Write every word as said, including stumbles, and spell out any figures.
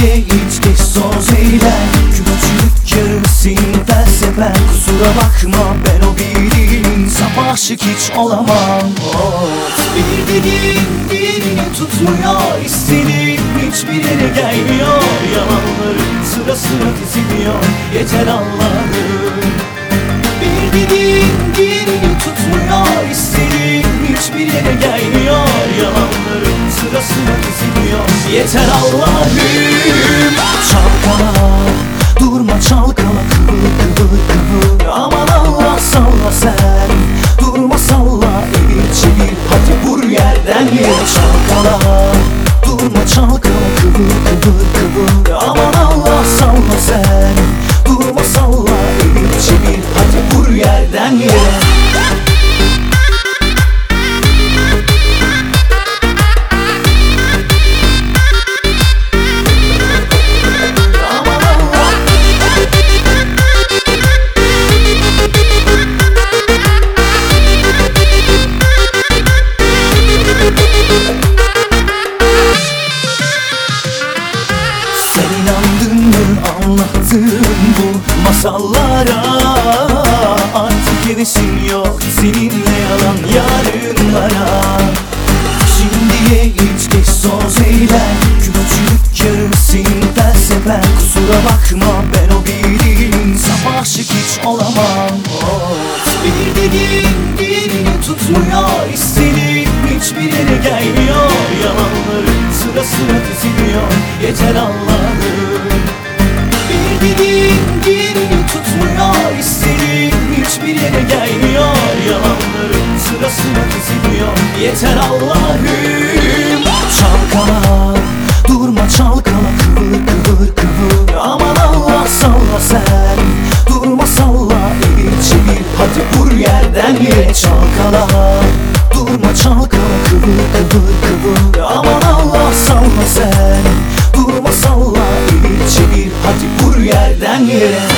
Şimdiye hiç geç söz eylem. Küçük yarımsın felsefen. Kusura bakma ben o birinin saf aşık hiç olamam. Oh. Bir dediğin birini tutmuyor, istediğin hiçbir yere gelmiyor. Yalanların sıra sıra diziliyor, yeter Allah'ım. Bir dediğin birini tutmuyor, istediğin hiçbir yere gelmiyor. Yalanların sıra sıra diziliyor, yeter Allah'ım. Çalkala, durma çalkala, kıvır kıvır kıvır. Aman Allah salla sen, durma salla, evir çevir, hadi vur yerden yere. Çalkala, durma çalkala, kıvır kıvır kıvır. Aman Allah salla sen, durma salla, evir çevir, hadi vur yerden yere. Anlattığım bu masallara artık hevesim yok, seninle yalan yarınlara. Şimdiye hiç geç söz eylem. Küçük yarımsın felsefen. Kusura bakma ben o birinin saf aşık hiç olamam. Oh. Bir dediğin birini tutmuyor, istediğin hiçbir yere gelmiyor. Yalanların sıra sıra diziliyor, yeter Allah'ım. Bir dediğin birini tutmuyor, istediğin hiçbir yere gelmiyor. Yalanların sıra sıra diziliyor, yeter Allah'ım. Çalkala, durma çalkala, kıvır kıvır kıvır. Aman Allah salla sen, durma salla, evir çevir, hadi vur yerden yere. Çalkala, durma çalkala, kıvır kıvır kıvır. Aman Allah salla sen, durma salla, evir çevir, hadi vur yerden yere.